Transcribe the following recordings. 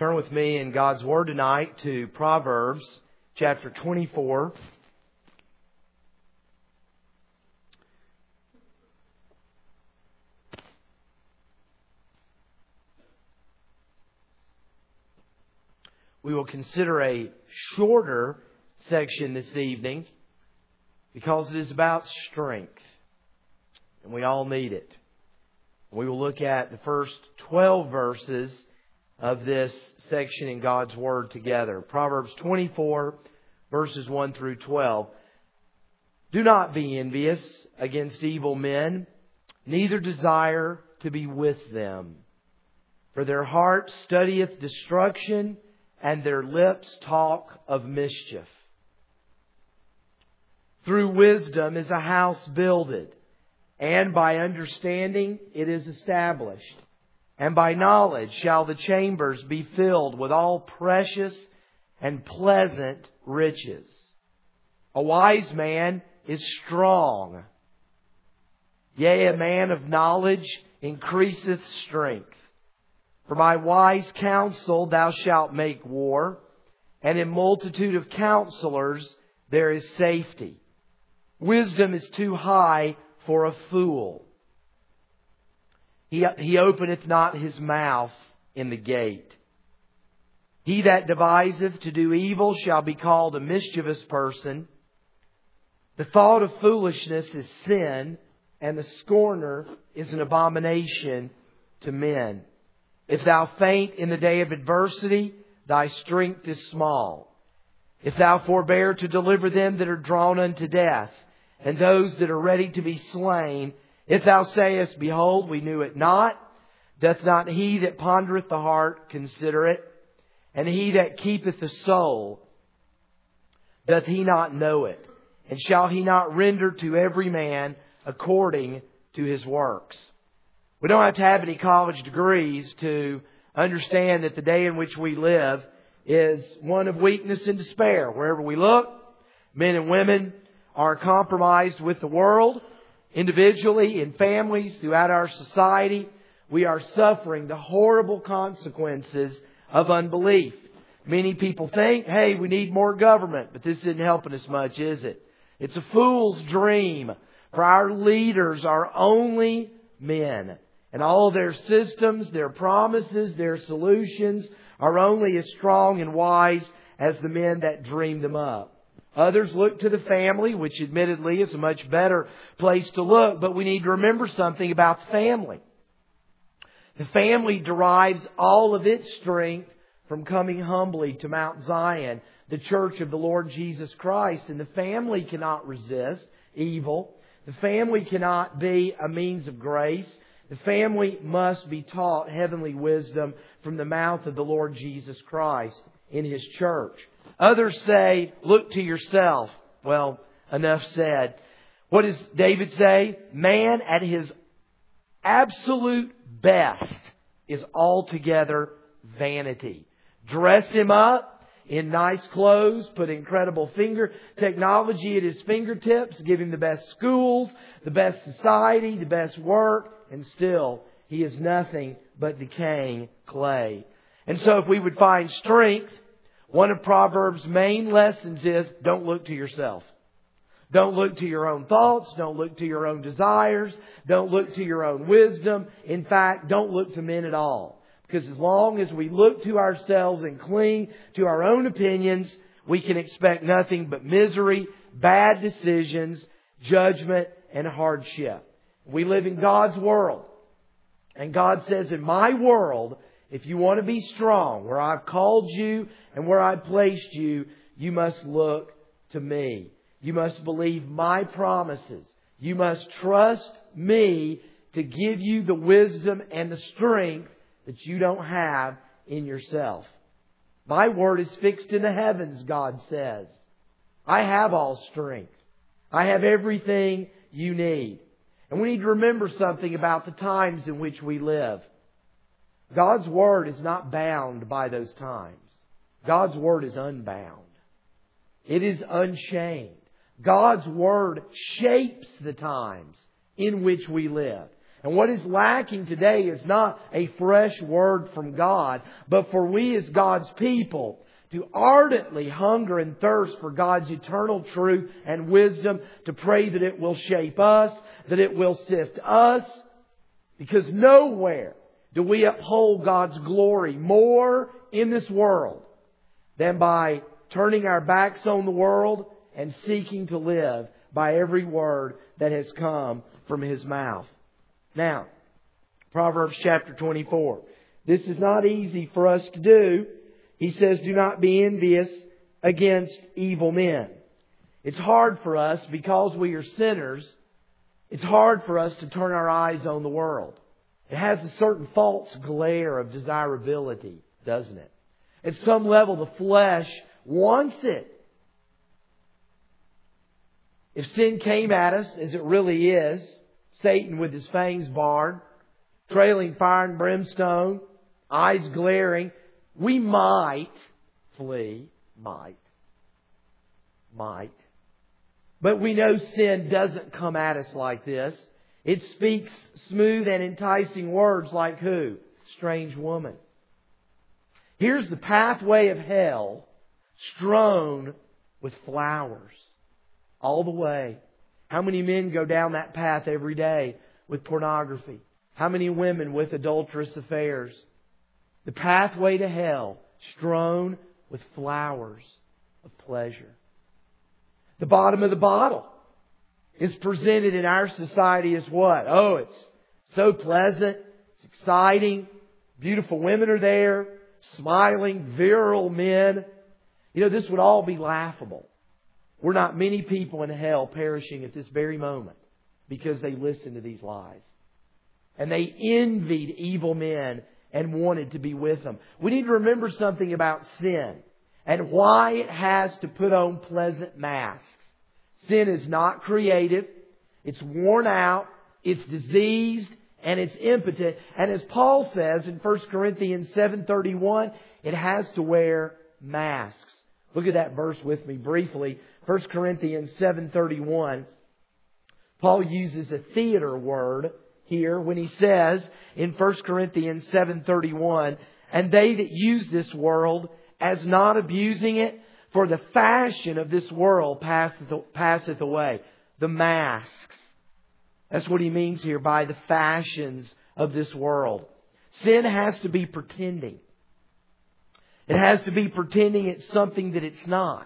Turn with me in God's Word tonight to Proverbs chapter 24. We will consider a shorter section this evening because it is about strength. And we all need it. We will look at the first 12 verses of this section in God's Word together. Proverbs 24, verses 1 through 12. Do not be envious against evil men, neither desire to be with them. For their heart studieth destruction, and their lips talk of mischief. Through wisdom is a house builded, and by understanding it is established. And by knowledge shall the chambers be filled with all precious and pleasant riches. A wise man is strong. Yea, a man of knowledge increaseth strength. For by wise counsel thou shalt make war, and in multitude of counselors there is safety. Wisdom is too high for a fool. He openeth not his mouth in the gate. He that deviseth to do evil shall be called a mischievous person. The thought of foolishness is sin, and the scorner is an abomination to men. If thou faint in the day of adversity, thy strength is small. If thou forbear to deliver them that are drawn unto death, and those that are ready to be slain, if thou sayest, Behold, we knew it not, doth not he that pondereth the heart consider it? And he that keepeth the soul, doth he not know it? And shall he not render to every man according to his works? We don't have to have any college degrees to understand that the day in which we live is one of weakness and despair. Wherever we look, men and women are compromised with the world. Individually, in families, throughout our society, we are suffering the horrible consequences of unbelief. Many people think, hey, we need more government, but this isn't helping us much, is it? It's a fool's dream, for our leaders are only men. And all their systems, their promises, their solutions are only as strong and wise as the men that dream them up. Others look to the family, which admittedly is a much better place to look, but we need to remember something about the family. The family derives all of its strength from coming humbly to Mount Zion, the church of the Lord Jesus Christ. And the family cannot resist evil. The family cannot be a means of grace. The family must be taught heavenly wisdom from the mouth of the Lord Jesus Christ in His church. Others say, look to yourself. Well, enough said. What does David say? Man at his absolute best is altogether vanity. Dress him up in nice clothes, put incredible technology at his fingertips, give him the best schools, the best society, the best work, and still he is nothing but decaying clay. And so if we would find strength, one of Proverbs' main lessons is don't look to yourself. Don't look to your own thoughts. Don't look to your own desires. Don't look to your own wisdom. In fact, don't look to men at all. Because as long as we look to ourselves and cling to our own opinions, we can expect nothing but misery, bad decisions, judgment, and hardship. We live in God's world. And God says, in my world, if you want to be strong, where I've called you and where I've placed you, you must look to me. You must believe my promises. You must trust me to give you the wisdom and the strength that you don't have in yourself. My word is fixed in the heavens, God says. I have all strength. I have everything you need. And we need to remember something about the times in which we live. God's Word is not bound by those times. God's Word is unbound. It is unchained. God's Word shapes the times in which we live. And what is lacking today is not a fresh word from God, but for we as God's people to ardently hunger and thirst for God's eternal truth and wisdom, to pray that it will shape us, that it will sift us, because nowhere do we uphold God's glory more in this world than by turning our backs on the world and seeking to live by every word that has come from His mouth. Now, Proverbs chapter 24. This is not easy for us to do. He says, do not be envious against evil men. It's hard for us because we are sinners. It's hard for us to turn our eyes on the world. It has a certain false glare of desirability, doesn't it? At some level, the flesh wants it. If sin came at us, as it really is, Satan with his fangs bared, trailing fire and brimstone, eyes glaring, we might flee. Might. But we know sin doesn't come at us like this. It speaks smooth and enticing words like who? Strange woman. Here's the pathway of hell strewn with flowers. All the way. How many men go down that path every day with pornography? How many women with adulterous affairs? The pathway to hell strewn with flowers of pleasure. The bottom of the bottle is presented in our society as what? Oh, it's so pleasant. It's exciting. Beautiful women are there. Smiling, virile men. You know, this would all be laughable. We're not many people in hell perishing at this very moment because they listened to these lies. And they envied evil men and wanted to be with them. We need to remember something about sin and why it has to put on pleasant masks. Sin is not creative. It's worn out. It's diseased. And it's impotent. And as Paul says in 1 Corinthians 7:31, it has to wear masks. Look at that verse with me briefly. 1 Corinthians 7:31. Paul uses a theater word here when he says in 1 Corinthians 7:31, and they that use this world as not abusing it, for the fashion of this world passeth away. The masks. That's what he means here by the fashions of this world. Sin has to be pretending. It has to be pretending it's something that it's not.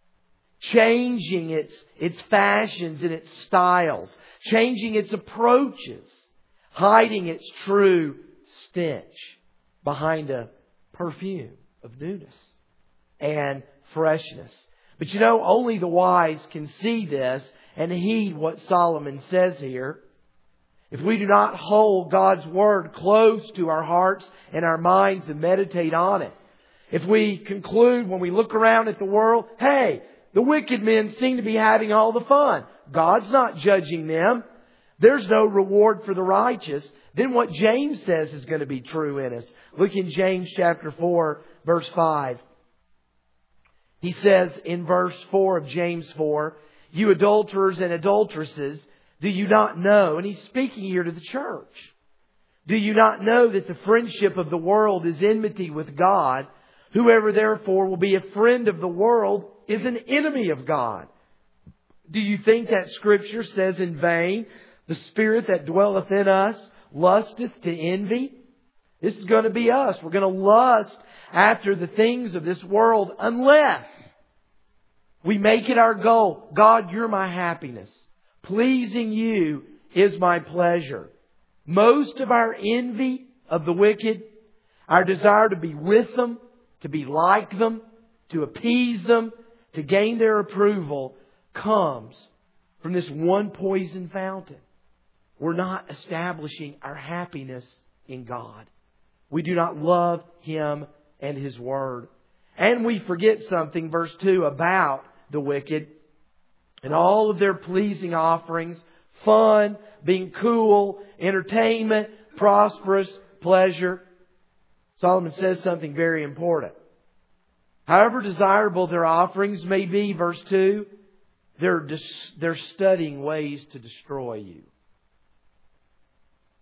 Changing its fashions and its styles. Changing its approaches. Hiding its true stench behind a perfume of newness and freshness. But you know, only the wise can see this and heed what Solomon says here. If we do not hold God's Word close to our hearts and our minds and meditate on it, if we conclude when we look around at the world, hey, the wicked men seem to be having all the fun. God's not judging them. There's no reward for the righteous. Then what James says is going to be true in us. Look in James chapter 4, verse 5. He says in verse 4 of James 4, you adulterers and adulteresses, do you not know? And he's speaking here to the church. Do you not know that the friendship of the world is enmity with God? Whoever therefore will be a friend of the world is an enemy of God. Do you think that Scripture says in vain, the Spirit that dwelleth in us lusteth to envy? This is going to be us. We're going to lust after the things of this world unless we make it our goal. God, you're my happiness. Pleasing you is my pleasure. Most of our envy of the wicked, our desire to be with them, to be like them, to appease them, to gain their approval, comes from this one poison fountain. We're not establishing our happiness in God. We do not love Him and His Word. And we forget something, verse 2, about the wicked and all of their pleasing offerings, fun, being cool, entertainment, prosperous, pleasure. Solomon says something very important. However desirable their offerings may be, verse 2, they're studying ways to destroy you.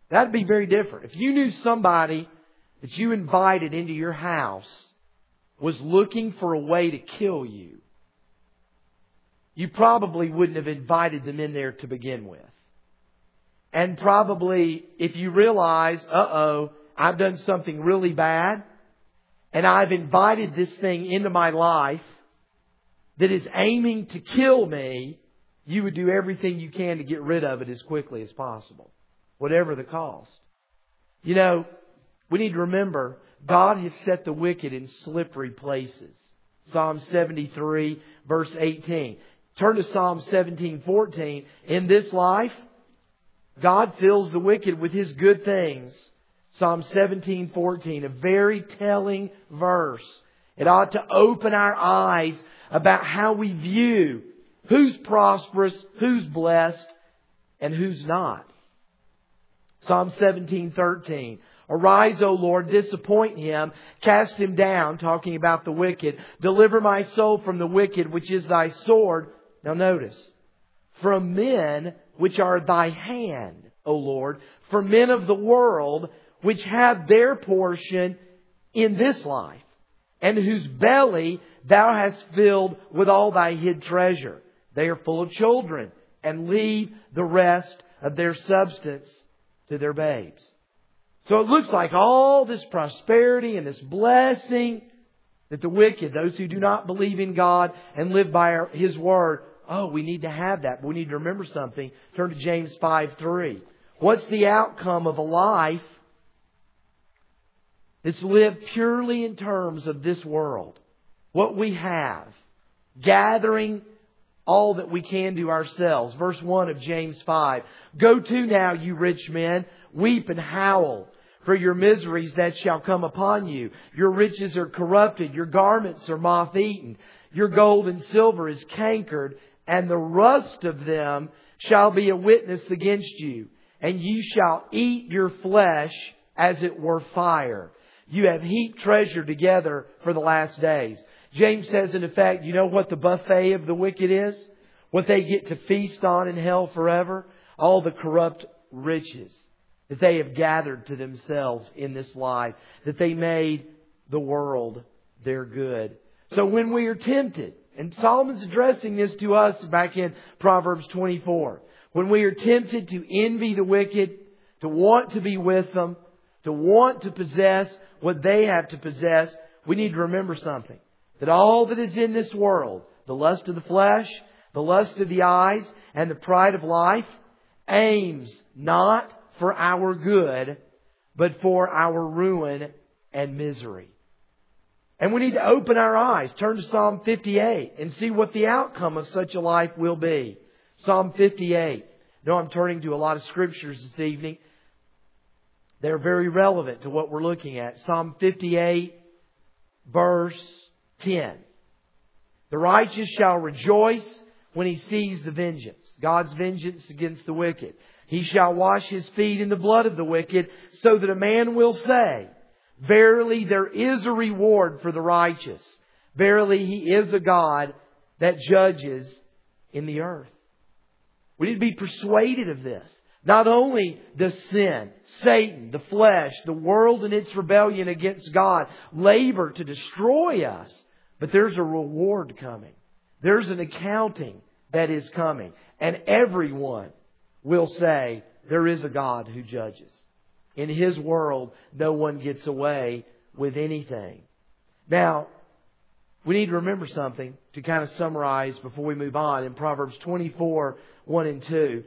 That'd be very different. If you knew somebody that you invited into your house was looking for a way to kill you, you probably wouldn't have invited them in there to begin with. And probably if you realize, I've done something really bad and I've invited this thing into my life that is aiming to kill me, you would do everything you can to get rid of it as quickly as possible, whatever the cost. You know, we need to remember God has set the wicked in slippery places. Psalm 73 verse 18. Turn to Psalm 17:14. In this life, God fills the wicked with His good things. Psalm 17:14, a very telling verse. It ought to open our eyes about how we view who's prosperous, who's blessed, and who's not. Psalm 17:13. Arise, O Lord, disappoint him, cast him down, talking about the wicked. Deliver my soul from the wicked, which is thy sword. Now notice, from men which are thy hand, O Lord, from men of the world, which have their portion in this life, and whose belly thou hast filled with all thy hid treasure. They are full of children, and leave the rest of their substance to their babes. So it looks like all this prosperity and this blessing that the wicked, those who do not believe in God and live by His Word, we need to have that. But we need to remember something. Turn to James 5:3. What's the outcome of a life that's lived purely in terms of this world? What we have. Gathering all that we can to ourselves. Verse 1 of James 5. Go to now, you rich men, weep and howl for your miseries that shall come upon you. Your riches are corrupted, your garments are moth-eaten, your gold and silver is cankered, and the rust of them shall be a witness against you. And ye shall eat your flesh as it were fire. You have heaped treasure together for the last days. James says, in effect, you know what the buffet of the wicked is? What they get to feast on in hell forever? All the corrupt riches that they have gathered to themselves in this life. That they made the world their good. So when we are tempted, and Solomon's addressing this to us back in Proverbs 24. When we are tempted to envy the wicked, to want to be with them, to want to possess what they have to possess, we need to remember something. That all that is in this world, the lust of the flesh, the lust of the eyes, and the pride of life, aims not for our good, but for our ruin and misery. And we need to open our eyes. Turn to Psalm 58 and see what the outcome of such a life will be. Psalm 58. No, I'm turning to a lot of scriptures this evening. They're very relevant to what we're looking at. Psalm 58, verse 10. The righteous shall rejoice when he sees the vengeance. God's vengeance against the wicked. He shall wash his feet in the blood of the wicked, so that a man will say, verily there is a reward for the righteous. Verily He is a God that judges in the earth. We need to be persuaded of this. Not only does sin, Satan, the flesh, the world and its rebellion against God labor to destroy us, but there's a reward coming. There's an accounting that is coming. And everyone will say there is a God who judges. In His world, no one gets away with anything. Now, we need to remember something to kind of summarize before we move on. In Proverbs 24, 1 and 2,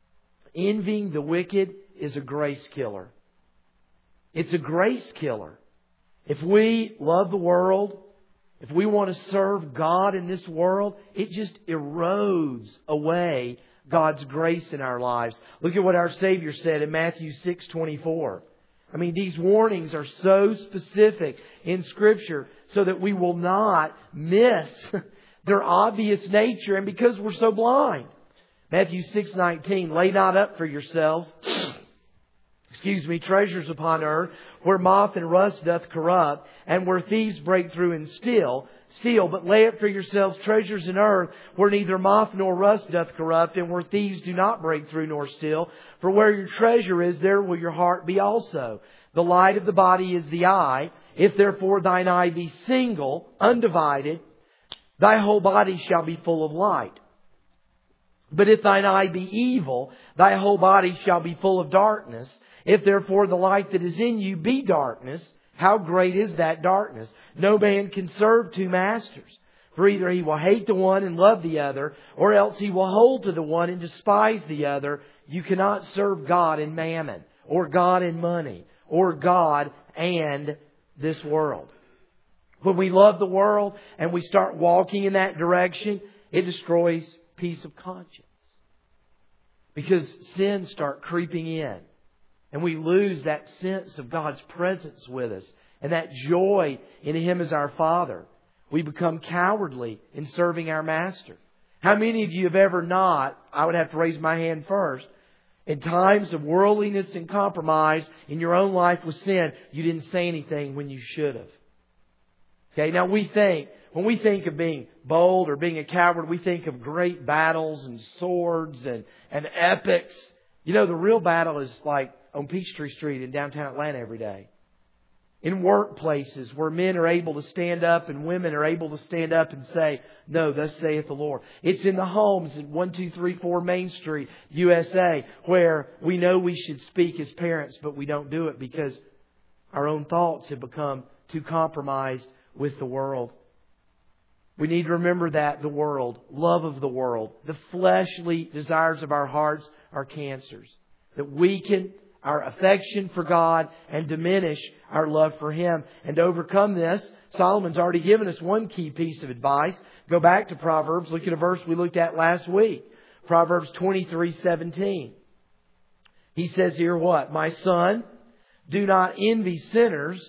envying the wicked is a grace killer. It's a grace killer. If we love the world, if we want to serve God in this world, it just erodes away God's grace in our lives. Look at what our Savior said in Matthew 6:24. I mean, these warnings are so specific in Scripture so that we will not miss their obvious nature, and because we're so blind. Matthew 6:19, lay not up for yourselves treasures upon earth, where moth and rust doth corrupt, and where thieves break through and steal. But lay up for yourselves treasures in earth, where neither moth nor rust doth corrupt, and where thieves do not break through nor steal. For where your treasure is, there will your heart be also. The light of the body is the eye. If therefore thine eye be single, undivided, thy whole body shall be full of light. But if thine eye be evil, thy whole body shall be full of darkness. If therefore the light that is in you be darkness, how great is that darkness? No man can serve two masters. For either he will hate the one and love the other, or else he will hold to the one and despise the other. You cannot serve God and mammon, or God and money, or God and this world. When we love the world and we start walking in that direction, it destroys peace of conscience. Because sins start creeping in. And we lose that sense of God's presence with us. And that joy in Him as our Father. We become cowardly in serving our Master. How many of you have ever not, I would have to raise my hand first, in times of worldliness and compromise in your own life with sin, you didn't say anything when you should have. Okay, now when we think of being bold or being a coward, we think of great battles and swords and epics. You know, the real battle is like on Peachtree Street in downtown Atlanta every day. In workplaces where men are able to stand up and women are able to stand up and say, no, thus saith the Lord. It's in the homes at 1234 Main Street, USA, where we know we should speak as parents, but we don't do it because our own thoughts have become too compromised with the world. We need to remember that the world, love of the world, the fleshly desires of our hearts are cancers that weaken our affection for God and diminish our love for Him. And to overcome this, Solomon's already given us one key piece of advice. Go back to Proverbs. Look at a verse we looked at last week. Proverbs 23:17. He says here what? My son, do not envy sinners,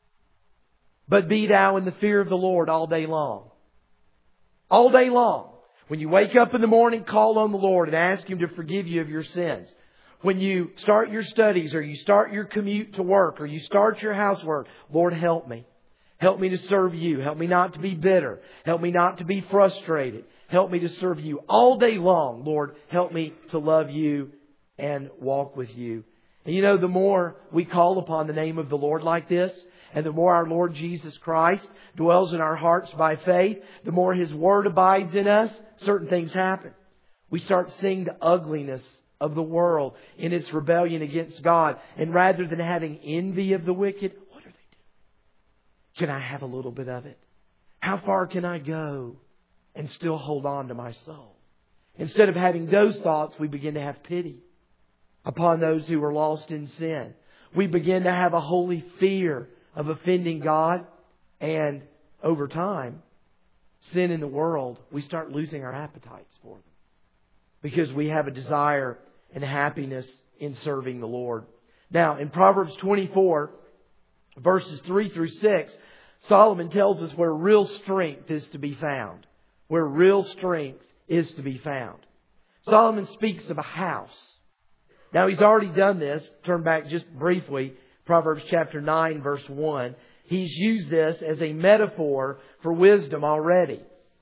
but be thou in the fear of the Lord all day long. All day long. When you wake up in the morning, call on the Lord and ask Him to forgive you of your sins. When you start your studies or you start your commute to work or you start your housework, Lord, help me. Help me to serve You. Help me not to be bitter. Help me not to be frustrated. Help me to serve You all day long. Lord, help me to love You and walk with You. And you know, the more we call upon the name of the Lord like this, and the more our Lord Jesus Christ dwells in our hearts by faith, the more His Word abides in us, certain things happen. We start seeing the ugliness of the world in its rebellion against God. And rather than having envy of the wicked, what are they doing? Can I have a little bit of it? How far can I go and still hold on to my soul? Instead of having those thoughts, we begin to have pity upon those who are lost in sin. We begin to have a holy fear of offending God. And over time, sin in the world, we start losing our appetites for them. Because we have a desire and happiness in serving the Lord. Now, in Proverbs 24, verses 3 through 6, Solomon tells us where real strength is to be found. Where real strength is to be found. Solomon speaks of a house. Now, he's already done this. Turn back just briefly. Proverbs chapter 9, verse 1. He's used this as a metaphor for wisdom already.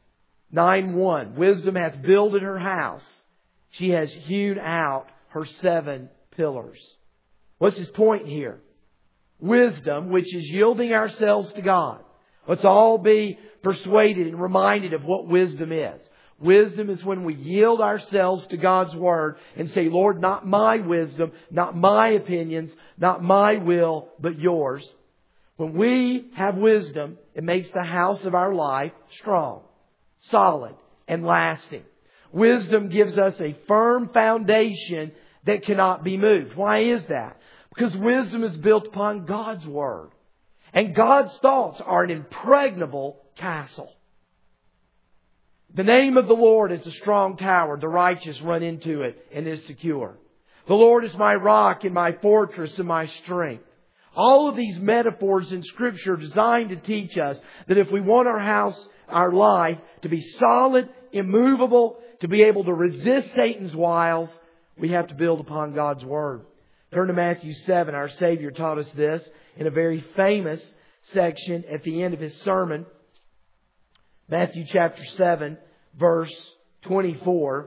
9:1. Wisdom hath builded her house. She has hewn out her 7 pillars. What's his point here? Wisdom, which is yielding ourselves to God. Let's all be persuaded and reminded of what wisdom is. Wisdom is when we yield ourselves to God's Word and say, Lord, not my wisdom, not my opinions, not my will, but Yours. When we have wisdom, it makes the house of our life strong, solid, and lasting. Wisdom gives us a firm foundation that cannot be moved. Why is that? Because wisdom is built upon God's Word. And God's thoughts are an impregnable castle. The name of the Lord is a strong tower. The righteous run into it and is secure. The Lord is my rock and my fortress and my strength. All of these metaphors in Scripture are designed to teach us that if we want our house, our life, to be solid, immovable, to be able to resist Satan's wiles, we have to build upon God's Word. Turn to Matthew 7. Our Savior taught us this in a very famous section at the end of His sermon. Matthew chapter 7, verse 24.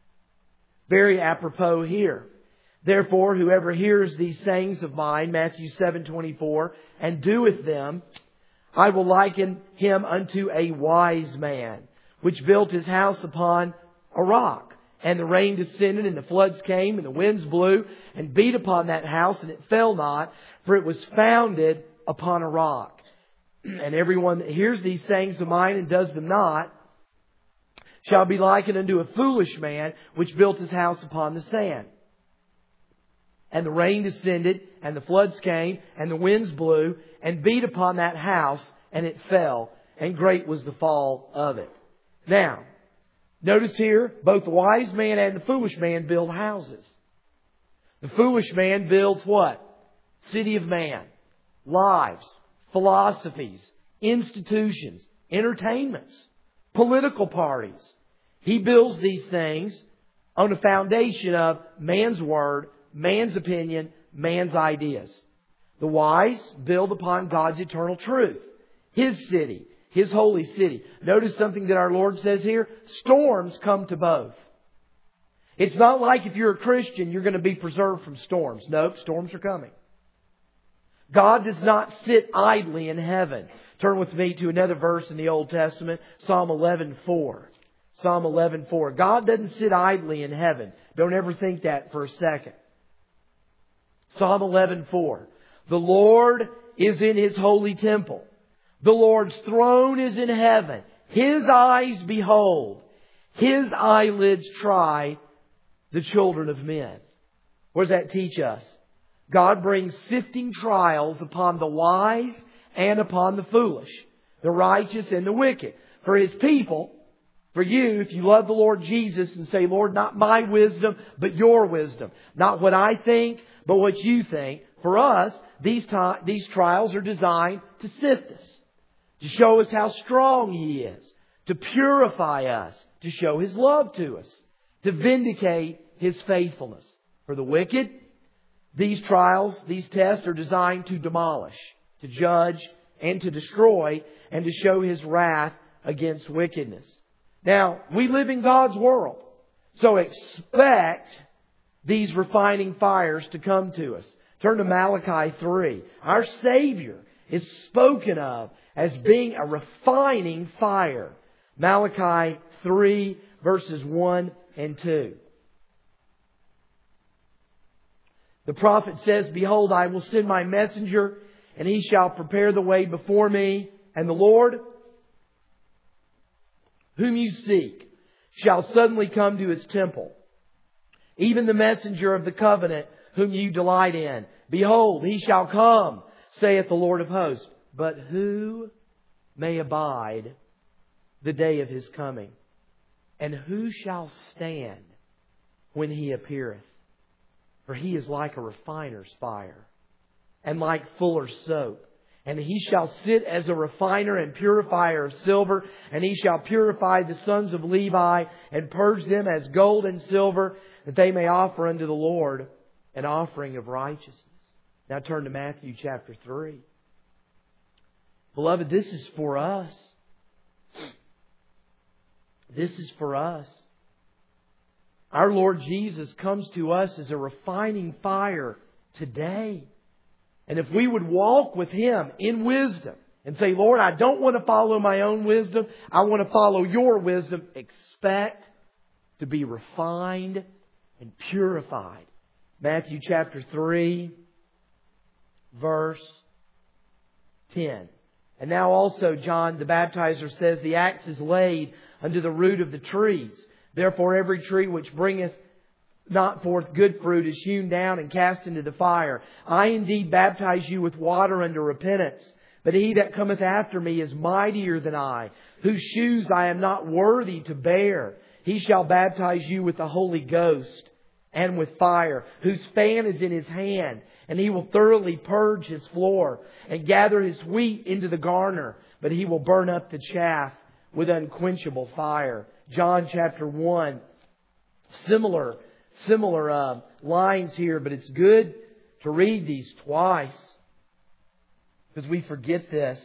Very apropos here. Therefore, whoever hears these sayings of mine, Matthew 7:24, and doeth them, I will liken him unto a wise man, which built his house upon a rock. And the rain descended, and the floods came, and the winds blew, and beat upon that house, and it fell not, for it was founded upon a rock. And everyone that hears these sayings of mine and does them not, shall be likened unto a foolish man, which built his house upon the sand. And the rain descended, and the floods came, and the winds blew, and beat upon that house, and it fell, and great was the fall of it. Now, notice here, both the wise man and the foolish man build houses. The foolish man builds what? City of man. Lives, philosophies, institutions, entertainments, political parties. He builds these things on a foundation of man's word, man's opinion, man's ideas. The wise build upon God's eternal truth. His city, His holy city. Notice something that our Lord says here. Storms come to both. It's not like if you're a Christian, you're going to be preserved from storms. Nope, storms are coming. God does not sit idly in heaven. Turn with me to another verse in the Old Testament, Psalm 11:4. Psalm 11:4. God doesn't sit idly in heaven. Don't ever think that for a second. Psalm 11:4. The Lord is in His holy temple. The Lord's throne is in heaven. His eyes behold. His eyelids try the children of men. What does that teach us? God brings sifting trials upon the wise and upon the foolish, the righteous and the wicked. For His people, for you, if you love the Lord Jesus and say, Lord, not my wisdom, but your wisdom. Not what I think, but what you think. For us, these trials are designed to sift us, to show us how strong He is, to purify us, to show His love to us, to vindicate His faithfulness. For the wicked, these trials, these tests are designed to demolish, to judge, and to destroy, and to show His wrath against wickedness. Now, we live in God's world, so expect these refining fires to come to us. Turn to Malachi 3. Our Savior is spoken of as being a refining fire. Malachi 3 verses 1 and 2. The prophet says, Behold, I will send my messenger, and he shall prepare the way before me. And the Lord, whom you seek, shall suddenly come to His temple. Even the messenger of the covenant, whom you delight in. Behold, He shall come, saith the Lord of hosts. But who may abide the day of His coming? And who shall stand when He appeareth? For He is like a refiner's fire, and like fuller's soap. And He shall sit as a refiner and purifier of silver, and He shall purify the sons of Levi, and purge them as gold and silver, that they may offer unto the Lord an offering of righteousness. Now turn to Matthew chapter 3. Beloved, this is for us. This is for us. Our Lord Jesus comes to us as a refining fire today. And if we would walk with Him in wisdom and say, Lord, I don't want to follow my own wisdom. I want to follow your wisdom. Expect to be refined and purified. Matthew chapter 3, verse 10. And now also John the Baptizer says, The axe is laid unto the root of the trees. Therefore every tree which bringeth not forth good fruit is hewn down and cast into the fire. I indeed baptize you with water unto repentance. But He that cometh after me is mightier than I, whose shoes I am not worthy to bear. He shall baptize you with the Holy Ghost and with fire, whose fan is in His hand. And He will thoroughly purge His floor and gather His wheat into the garner. But He will burn up the chaff with unquenchable fire. John chapter 1. Similar lines here, but it's good to read these twice because we forget this.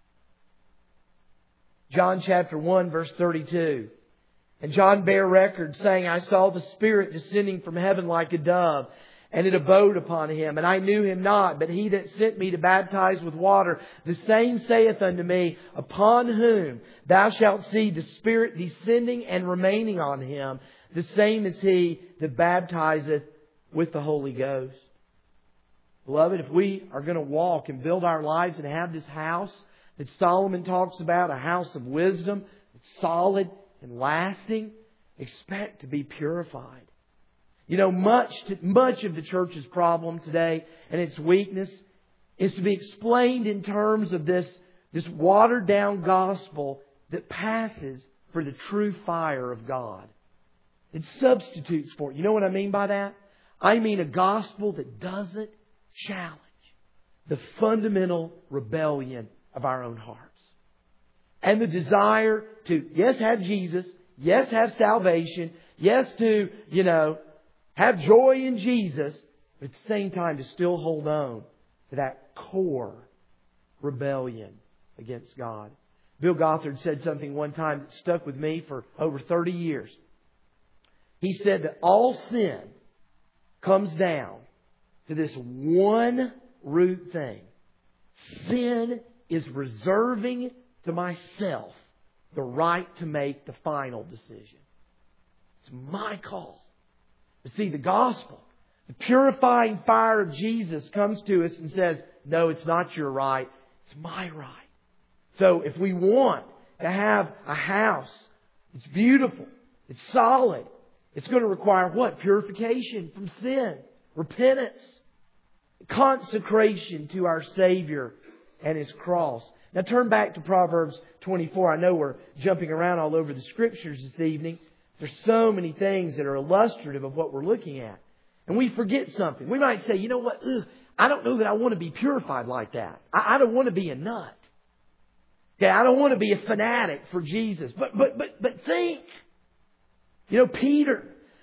John chapter 1 verse 32. And John bare record, saying, I saw the Spirit descending from heaven like a dove, and it abode upon him. And I knew him not, but he that sent me to baptize with water, the same saith unto me, upon whom thou shalt see the Spirit descending and remaining on him, the same is he that baptizeth with the Holy Ghost. Beloved, if we are going to walk and build our lives and have this house that Solomon talks about, a house of wisdom, it's solid and lasting, expect to be purified. You know, much of the church's problem today and its weakness is to be explained in terms of this watered down gospel that passes for the true fire of God. It substitutes for it. You know what I mean by that? I mean a gospel that doesn't challenge the fundamental rebellion of our own hearts. And the desire to, yes, have Jesus. Yes, have salvation. Yes, to, have joy in Jesus. But at the same time, to still hold on to that core rebellion against God. Bill Gothard said something one time that stuck with me for over 30 years. He said that all sin comes down to this one root thing. Sin is reserving to myself the right to make the final decision. It's my call. But see, the gospel, the purifying fire of Jesus comes to us and says, no, it's not your right. It's my right. So if we want to have a house that's beautiful, it's solid, it's going to require what? Purification from sin, repentance, consecration to our Savior and His cross. Now turn back to Proverbs 24. I know we're jumping around all over the Scriptures this evening. There's so many things that are illustrative of what we're looking at. And we forget something. We might say, you know what? I don't know that I want to be purified like that. I don't want to be a nut. Okay, I don't want to be a fanatic for Jesus. But think. You know, Peter,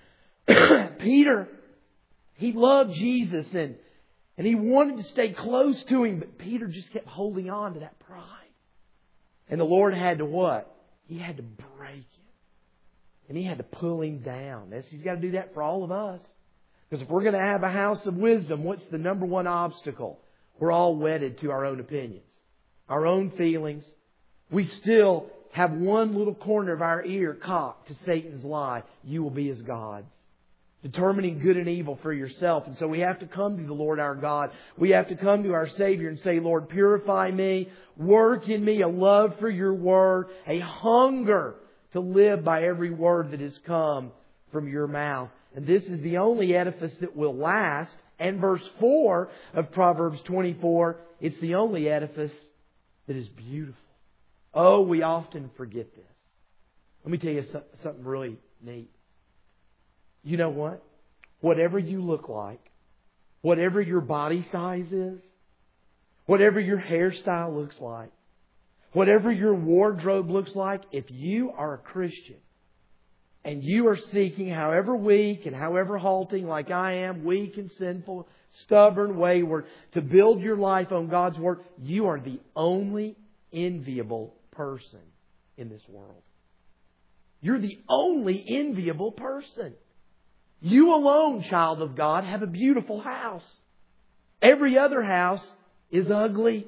he loved Jesus and he wanted to stay close to Him, but Peter just kept holding on to that pride. And the Lord had to what? He had to break him. And He had to pull him down. He's got to do that for all of us. Because if we're going to have a house of wisdom, what's the number one obstacle? We're all wedded to our own opinions, our own feelings. We still have one little corner of our ear cocked to Satan's lie. You will be as gods. Determining good and evil for yourself. And so we have to come to the Lord our God. We have to come to our Savior and say, Lord, purify me. Work in me a love for Your Word. A hunger to live by every word that has come from Your mouth. And this is the only edifice that will last. And verse 4 of Proverbs 24, it's the only edifice that is beautiful. Oh, we often forget this. Let me tell you something really neat. You know what? Whatever you look like, whatever your body size is, whatever your hairstyle looks like, whatever your wardrobe looks like, if you are a Christian and you are seeking, however weak and however halting like I am, weak and sinful, stubborn, wayward, to build your life on God's Word, you are the only enviable person in this world. You're the only enviable person. You alone, child of God, have a beautiful house. Every other house is ugly.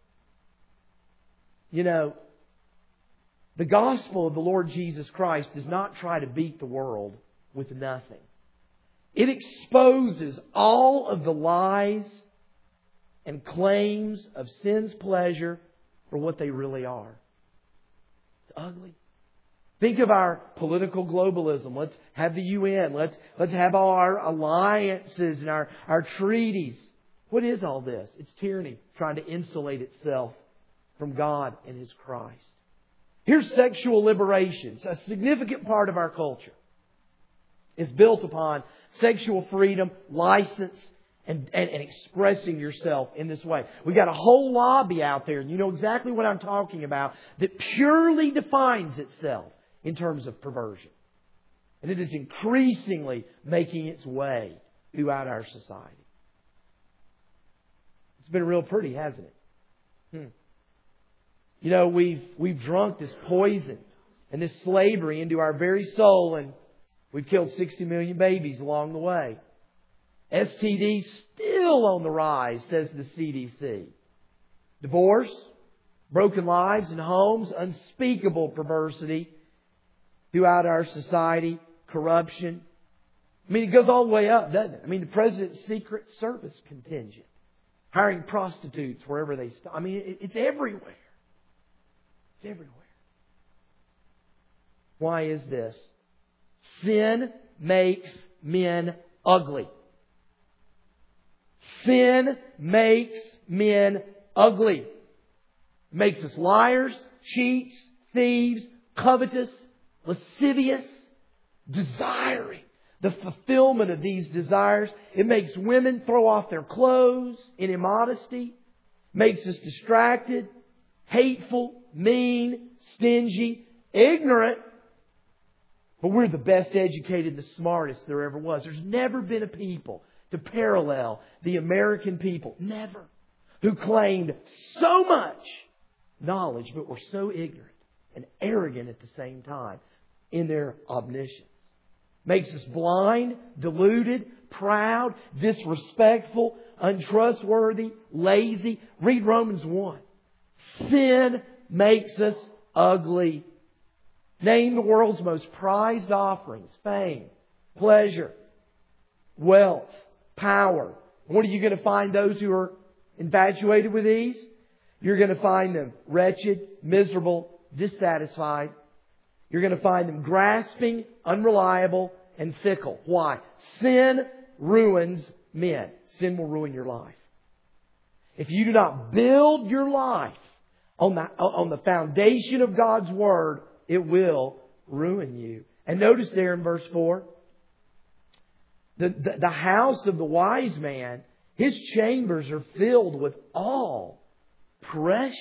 You know, the gospel of the Lord Jesus Christ does not try to beat the world with nothing. It exposes all of the lies and claims of sin's pleasure for what they really are. It's ugly. Think of our political globalism. Let's have the UN. Let's have all our alliances and our treaties. What is all this? It's tyranny trying to insulate itself from God and His Christ. Here's sexual liberation. A significant part of our culture is built upon sexual freedom, license, and expressing yourself in this way. We've got a whole lobby out there, and you know exactly what I'm talking about, that purely defines itself in terms of perversion. And it is increasingly making its way throughout our society. It's been real pretty, hasn't it? You know, we've drunk this poison and this slavery into our very soul, and we've killed 60 million babies along the way. STD still on the rise, says the CDC. Divorce, broken lives and homes, unspeakable perversity throughout our society, corruption. I mean, it goes all the way up, doesn't it? I mean, the President's Secret Service contingent, hiring prostitutes wherever they stop. I mean, it's everywhere. It's everywhere. Why is this? Sin makes men ugly. Sin makes men ugly. Makes us liars, cheats, thieves, covetous, lascivious, desiring the fulfillment of these desires. It makes women throw off their clothes in immodesty. Makes us distracted, hateful, mean, stingy, ignorant. But we're the best educated, the smartest there ever was. There's never been a people to parallel the American people, never, who claimed so much knowledge but were so ignorant and arrogant at the same time in their omniscience. Makes us blind, deluded, proud, disrespectful, untrustworthy, lazy. Read Romans 1. Sin makes us ugly. Name the world's most prized offerings: fame, pleasure, wealth, power. What are you going to find those who are infatuated with these? You're going to find them wretched, miserable, dissatisfied. You're going to find them grasping, unreliable, and fickle. Why? Sin ruins men. Sin will ruin your life. If you do not build your life on the foundation of God's Word, it will ruin you. And notice there in verse 4, the house of the wise man, his chambers are filled with all precious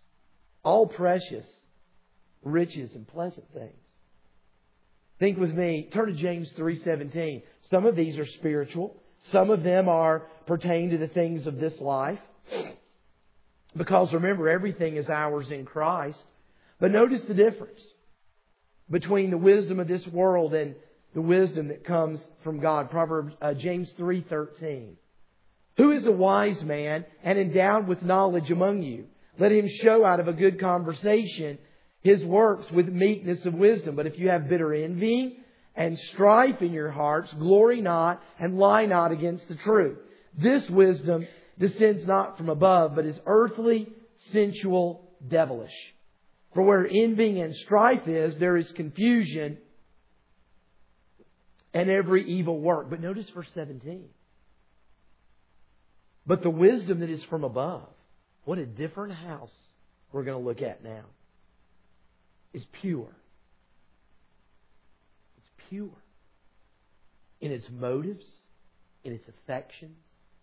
riches and pleasant things. Think with me, turn to James 3:17. Some of these are spiritual. Some of them pertain to the things of this life. Because remember, everything is ours in Christ. But notice the difference between the wisdom of this world and the wisdom that comes from God. James 3:13. Who is a wise man and endowed with knowledge among you? Let him show out of a good conversation his works with meekness of wisdom. But if you have bitter envying and strife in your hearts, glory not and lie not against the truth. This wisdom descends not from above, but is earthly, sensual, devilish. For where envying and strife is, there is confusion and every evil work. But notice verse 17. But the wisdom that is from above, what a different house we're going to look at now, is pure. It's pure in its motives, in its affections,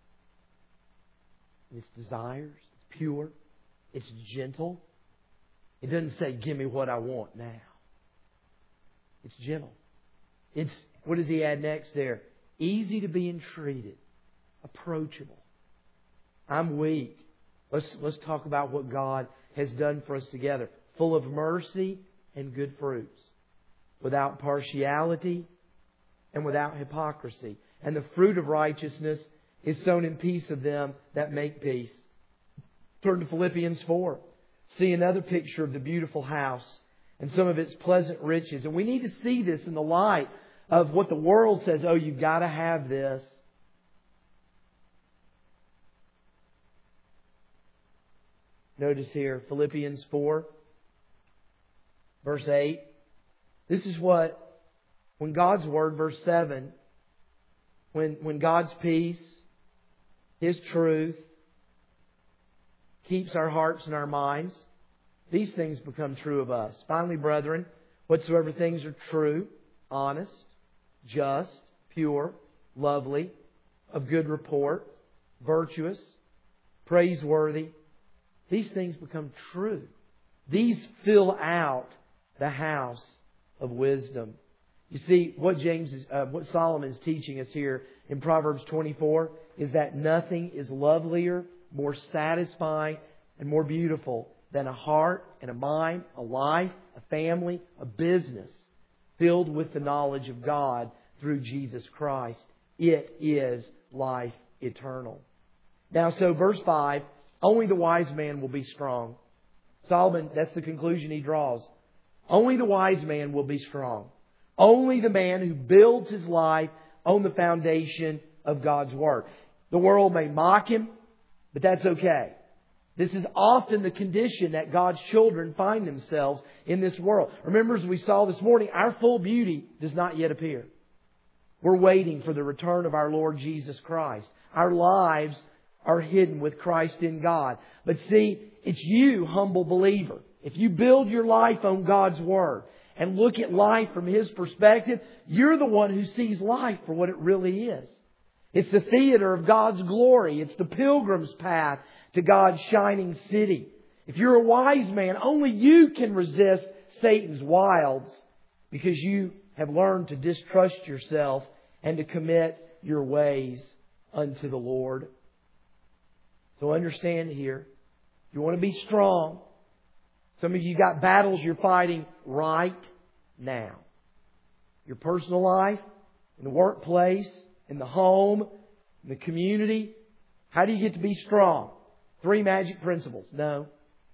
in its desires. It's pure. It's gentle. It doesn't say, give me what I want now. It's gentle. It's, what does he add next there? Easy to be entreated. Approachable. I'm weak. Let's talk about what God has done for us together. Full of mercy and good fruits. Without partiality and without hypocrisy. And the fruit of righteousness is sown in peace of them that make peace. Turn to Philippians 4. See another picture of the beautiful house and some of its pleasant riches. And we need to see this in the light of what the world says. Oh, you've got to have this. Notice here, Philippians 4, verse 8. This is what, when God's Word, verse 7, when God's peace, His truth, keeps our hearts and our minds, these things become true of us. Finally, brethren, whatsoever things are true, honest, just, pure, lovely, of good report, virtuous, praiseworthy, these things become true. These fill out the house of wisdom. You see, what Solomon is teaching us here in Proverbs 24 is that nothing is lovelier, more satisfying and more beautiful than a heart and a mind, a life, a family, a business filled with the knowledge of God through Jesus Christ. It is life eternal. Now, so verse 5, only the wise man will be strong. Solomon, that's the conclusion he draws. Only the wise man will be strong. Only the man who builds his life on the foundation of God's Word. The world may mock him, but that's okay. This is often the condition that God's children find themselves in this world. Remember, as we saw this morning, our full beauty does not yet appear. We're waiting for the return of our Lord Jesus Christ. Our lives are hidden with Christ in God. But see, it's you, humble believer. If you build your life on God's Word and look at life from His perspective, you're the one who sees life for what it really is. It's the theater of God's glory. It's the pilgrim's path to God's shining city. If you're a wise man, only you can resist Satan's wiles because you have learned to distrust yourself and to commit your ways unto the Lord. So understand here, you want to be strong. Some of you got battles you're fighting right now. Your personal life, in the workplace, in the home, in the community. How do you get to be strong? 3 magic principles. No.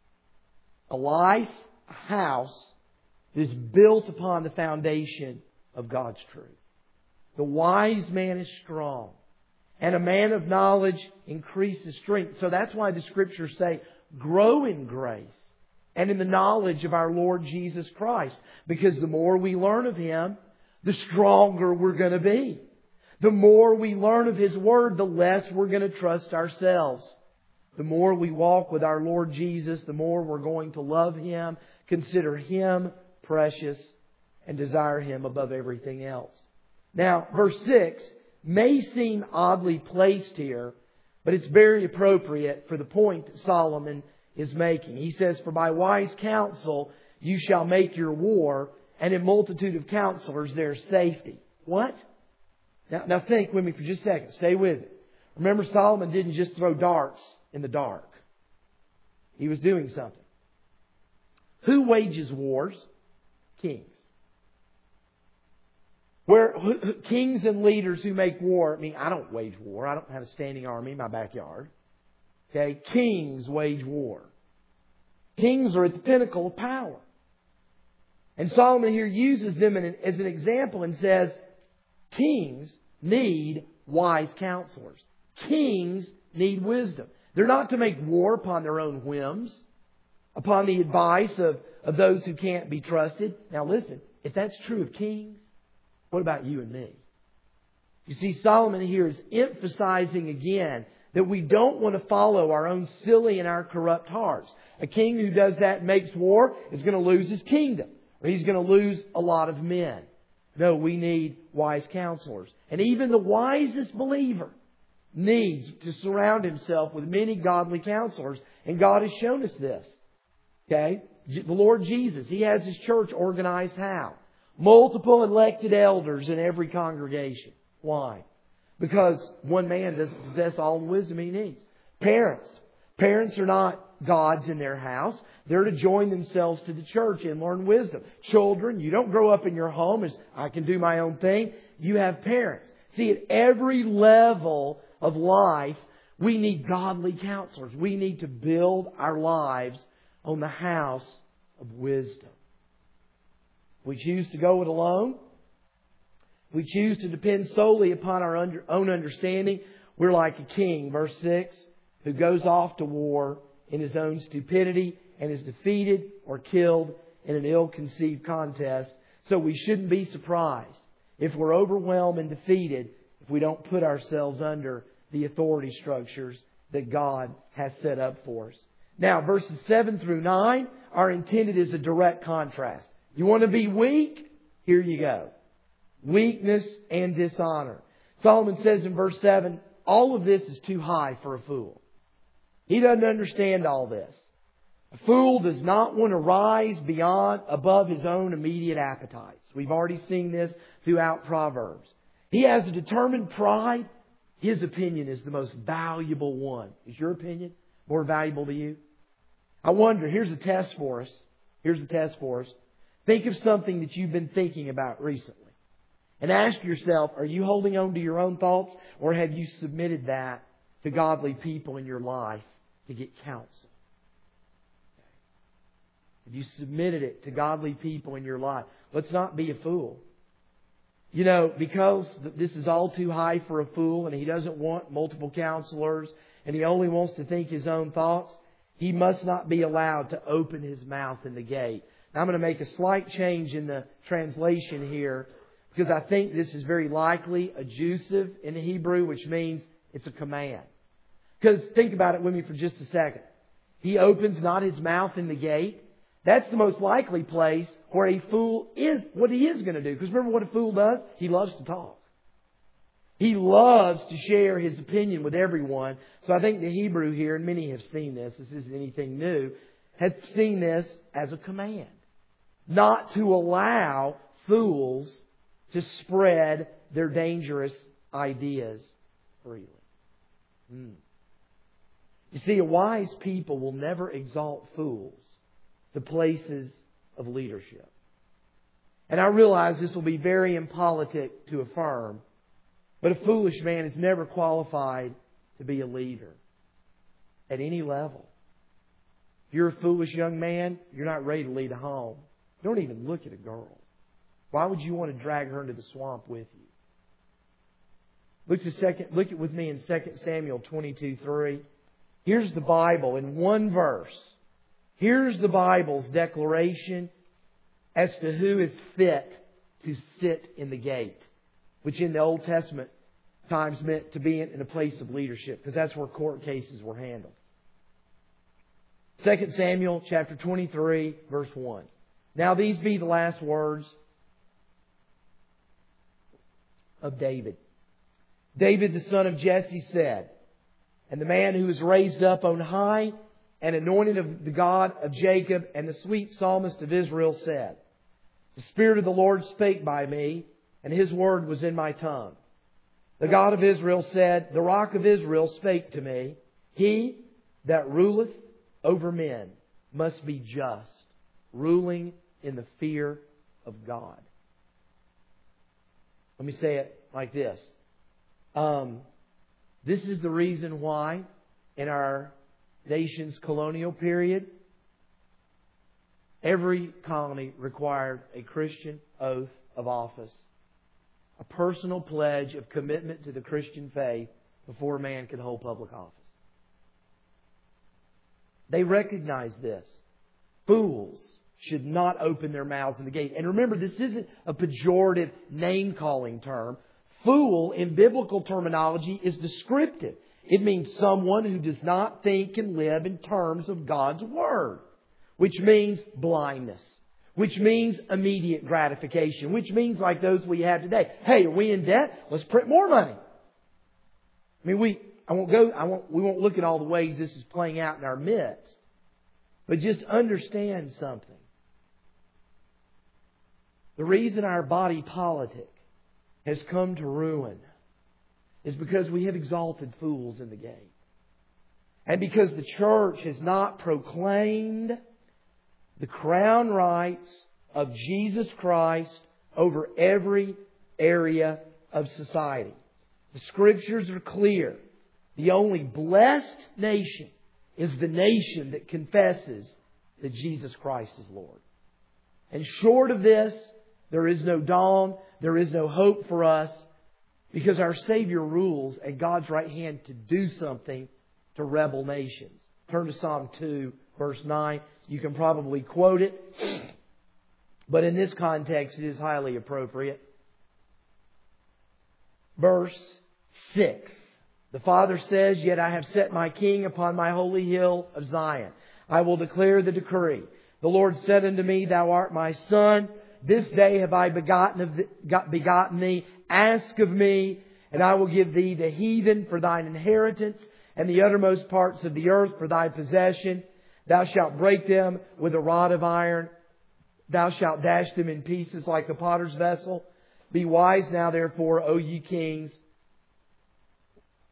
A life, a house that is built upon the foundation of God's truth. The wise man is strong. And a man of knowledge increases strength. So that's why the Scriptures say, grow in grace and in the knowledge of our Lord Jesus Christ. Because the more we learn of Him, the stronger we're going to be. The more we learn of His Word, the less we're going to trust ourselves. The more we walk with our Lord Jesus, the more we're going to love Him, consider Him precious, and desire Him above everything else. Now, verse 6 may seem oddly placed here, but it's very appropriate for the point that Solomon is making. He says, for by wise counsel you shall make your war, and in multitude of counselors there is safety. What? Now think with me for just a second. Stay with me. Remember, Solomon didn't just throw darts in the dark. He was doing something. Who wages wars? Kings. Kings and leaders who make war. I mean, I don't wage war. I don't have a standing army in my backyard. Okay? Kings wage war. Kings are at the pinnacle of power. And Solomon here uses them as an example and says, kings need wise counselors. Kings need wisdom. They're not to make war upon their own whims, upon the advice of those who can't be trusted. Now listen, if that's true of kings, what about you and me? You see, Solomon here is emphasizing again that we don't want to follow our own silly and our corrupt hearts. A king who does that and makes war is going to lose his kingdom, or he's going to lose a lot of men. No, we need wise counselors. And even the wisest believer needs to surround himself with many godly counselors. And God has shown us this. Okay? The Lord Jesus, He has His church organized how? Multiple elected elders in every congregation. Why? Because one man doesn't possess all the wisdom he needs. Parents are not gods in their house. They're to join themselves to the church and learn wisdom. Children, you don't grow up in your home as I can do my own thing. You have parents. See, at every level of life, we need godly counselors. We need to build our lives on the house of wisdom. We choose to go it alone. We choose to depend solely upon our own understanding. We're like a king, verse 6, who goes off to war in his own stupidity and is defeated or killed in an ill-conceived contest. So we shouldn't be surprised if we're overwhelmed and defeated if we don't put ourselves under the authority structures that God has set up for us. Now, verses 7 through 9 are intended as a direct contrast. You want to be weak? Here you go. Weakness and dishonor. Solomon says in verse 7, all of this is too high for a fool. He doesn't understand all this. A fool does not want to rise above his own immediate appetites. We've already seen this throughout Proverbs. He has a determined pride. his opinion is the most valuable one. Is your opinion more valuable to you? I wonder, here's a test for us. Here's a test for us. Think of something that you've been thinking about recently. And ask yourself, are you holding on to your own thoughts, or have you submitted that to godly people in your life to get counsel? Have you submitted it to godly people in your life? Let's not be a fool. You know, because this is all too high for a fool, and he doesn't want multiple counselors, and he only wants to think his own thoughts, he must not be allowed to open his mouth in the gate. Now, I'm going to make a slight change in the translation here, because I think this is very likely adjusive in the Hebrew, which means it's a command. Because think about it with me for just a second. He opens not his mouth in the gate. That's the most likely place where a fool is, what he is going to do. Because remember what a fool does? He loves to talk. He loves to share his opinion with everyone. So I think the Hebrew here, and many have seen this isn't anything new, has seen this as a command. Not to allow fools to spread their dangerous ideas freely. You see, a wise people will never exalt fools to places of leadership. And I realize this will be very impolitic to affirm, but a foolish man is never qualified to be a leader at any level. If you're a foolish young man, you're not ready to lead a home. Don't even look at a girl. Why would you want to drag her into the swamp with you? Look with me in 2 Samuel 22:3. Here's the Bible in one verse. Here's the Bible's declaration as to who is fit to sit in the gate, which in the Old Testament times meant to be in a place of leadership, because that's where court cases were handled. 2 Samuel chapter 23, verse 1. Now these be the last words of David. David, the son of Jesse, said, and the man who was raised up on high and anointed of the God of Jacob and the sweet psalmist of Israel said, the Spirit of the Lord spake by me, and His word was in my tongue. The God of Israel said, the Rock of Israel spake to me, He that ruleth over men must be just, ruling in the fear of God. Let me say it like this. This is the reason why in our nation's colonial period, every colony required a Christian oath of office, a personal pledge of commitment to the Christian faith before a man could hold public office. They recognize this. Fools should not open their mouths in the gate. And remember, this isn't a pejorative name-calling term. Fool, in biblical terminology, is descriptive. It means someone who does not think and live in terms of God's Word, which means blindness, which means immediate gratification, which means like those we have today. Hey, are we in debt? Let's print more money. I mean, we won't look at all the ways this is playing out in our midst, but just understand something. The reason our body politic has come to ruin is because we have exalted fools in the gate. And because the church has not proclaimed the crown rights of Jesus Christ over every area of society. The Scriptures are clear. The only blessed nation is the nation that confesses that Jesus Christ is Lord. And short of this, there is no dawn, there is no hope for us, because our Savior rules at God's right hand to do something to rebel nations. Turn to Psalm 2, verse 9. You can probably quote it, but in this context it is highly appropriate. Verse 6. The Father says, Yet I have set my King upon my holy hill of Zion. I will declare the decree. The Lord said unto me, Thou art my Son. This day have I begotten thee. Ask of me, and I will give thee the heathen for thine inheritance, and the uttermost parts of the earth for thy possession. Thou shalt break them with a rod of iron. Thou shalt dash them in pieces like the potter's vessel. Be wise now, therefore, O ye kings,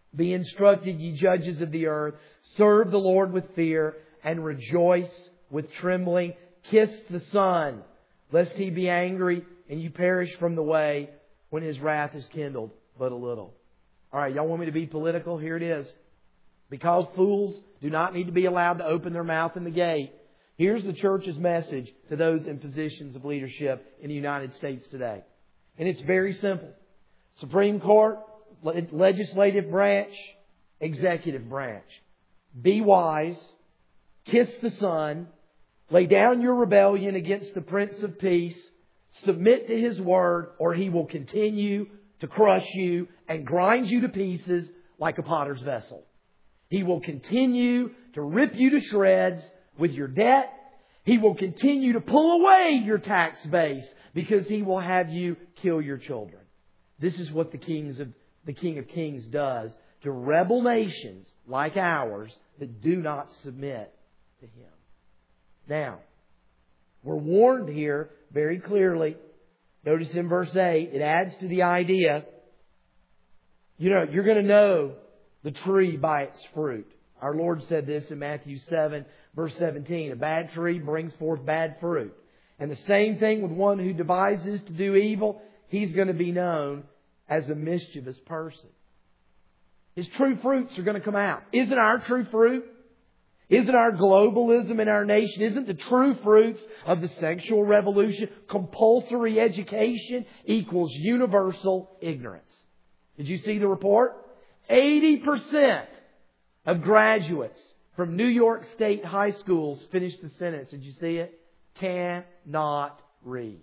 Be instructed, ye judges of the earth. Serve the Lord with fear and rejoice with trembling. Kiss the Son, lest He be angry and you perish from the way when His wrath is kindled but a little. All right, y'all want me to be political? Here it is. Because fools do not need to be allowed to open their mouth in the gate, here's the church's message to those in positions of leadership in the United States today. And it's very simple. Supreme Court, legislative branch, executive branch. Be wise. Kiss the Son. Lay down your rebellion against the Prince of Peace. Submit to His Word, or He will continue to crush you and grind you to pieces like a potter's vessel. He will continue to rip you to shreds with your debt. He will continue to pull away your tax base because He will have you kill your children. This is what the King of Kings does to rebel nations like ours that do not submit to Him. Now, we're warned here very clearly. Notice in verse 8, it adds to the idea, you're going to know the tree by its fruit. Our Lord said this in Matthew 7, verse 17. A bad tree brings forth bad fruit. And the same thing with one who devises to do evil. He's going to be known as a mischievous person. His true fruits are going to come out. Isn't our true fruit? Isn't our globalism in our nation, isn't the true fruits of the sexual revolution, compulsory education equals universal ignorance? Did you see the report? 80% of graduates from New York State high schools finished the sentence. Did you see it? Cannot read.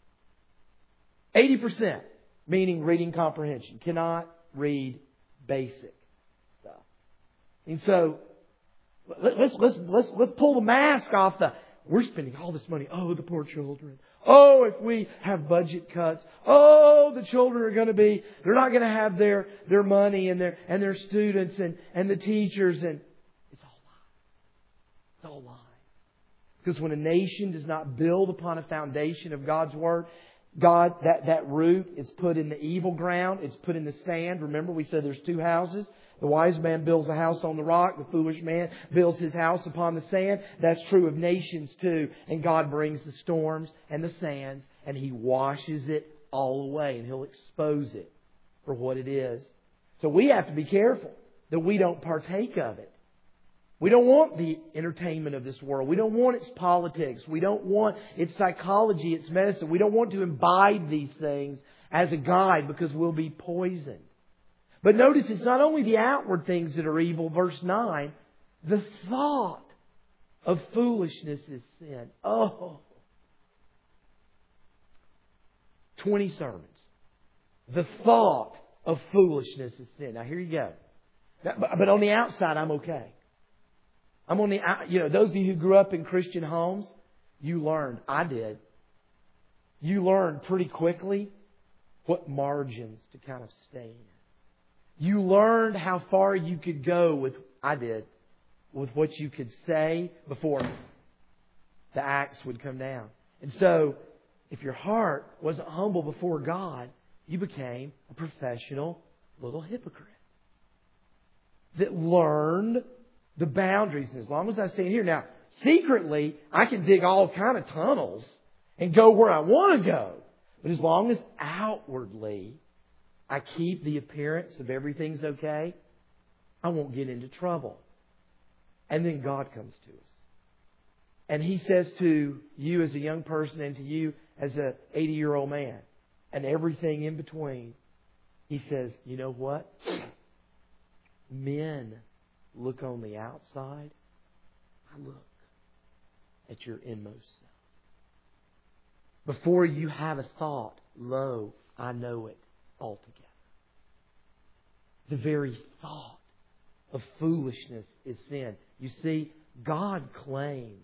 80%, meaning reading comprehension. Cannot read basic stuff. And so, let's pull the mask off we're spending all this money. Oh, the poor children. Oh, if we have budget cuts. Oh, the children are they're not going to have their money and their students and the teachers. And it's all lies. It's all lies. Because when a nation does not build upon a foundation of God's Word, that root is put in the evil ground. It's put in the sand. Remember, we said there's two houses. The wise man builds a house on the rock. The foolish man builds his house upon the sand. That's true of nations too. And God brings the storms and the sands and He washes it all away. And He'll expose it for what it is. So we have to be careful that we don't partake of it. We don't want the entertainment of this world. We don't want its politics. We don't want its psychology, its medicine. We don't want to imbibe these things as a guide because we'll be poisoned. But notice it's not only the outward things that are evil. Verse 9, the thought of foolishness is sin. Oh, 20 sermons. The thought of foolishness is sin. Now here you go. But on the outside, I'm okay. I'm on the, those of you who grew up in Christian homes, you learned. I did. You learned pretty quickly what margins to kind of stay in. You learned how far you could go with what you could say before the axe would come down. And so, if your heart wasn't humble before God, you became a professional little hypocrite that learned the boundaries. And as long as I stand here, now, secretly, I can dig all kind of tunnels and go where I want to go. But as long as outwardly I keep the appearance of everything's okay, I won't get into trouble. And then God comes to us. And He says to you as a young person and to you as an 80-year-old man and everything in between, He says, you know what? Men look on the outside. I look at your inmost self. Before you have a thought, lo, I know it altogether. The very thought of foolishness is sin. You see, God claims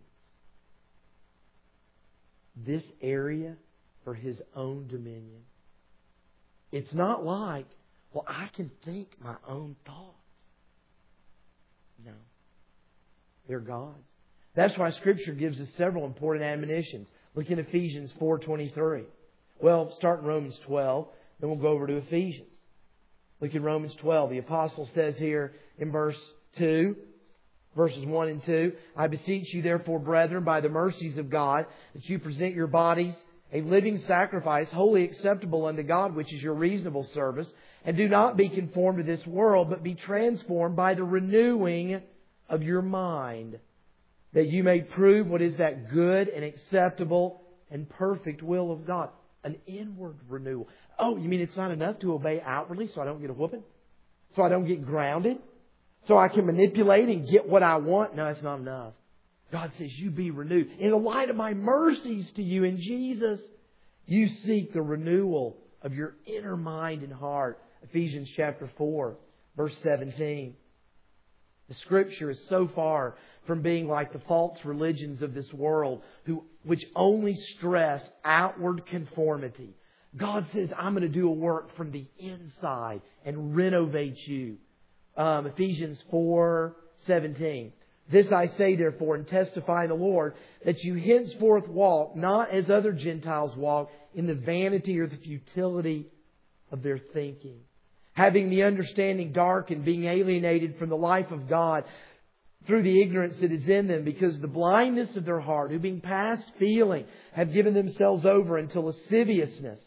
this area for His own dominion. It's not like, well, I can think my own thoughts. No. They're God's. That's why Scripture gives us several important admonitions. Look in Ephesians 4:23. Well, start in Romans 12, then we'll go over to Ephesians. Look in Romans 12. The apostle says here in verses 1 and 2, I beseech you therefore, brethren, by the mercies of God, that you present your bodies a living sacrifice, wholly acceptable unto God, which is your reasonable service. And do not be conformed to this world, but be transformed by the renewing of your mind, that you may prove what is that good and acceptable and perfect will of God. An inward renewal. Oh, you mean it's not enough to obey outwardly so I don't get a whooping? So I don't get grounded? So I can manipulate and get what I want? No, it's not enough. God says, you be renewed. In the light of my mercies to you in Jesus, you seek the renewal of your inner mind and heart. Ephesians chapter 4, verse 17. The Scripture is so far from being like the false religions of this world, which only stress outward conformity. God says, I'm going to do a work from the inside and renovate you. Ephesians 4:17. This I say therefore and testify in the Lord, that you henceforth walk not as other Gentiles walk, in the vanity or the futility of their thinking, having the understanding darkened, being alienated from the life of God through the ignorance that is in them, because of the blindness of their heart, who being past feeling have given themselves over unto lasciviousness,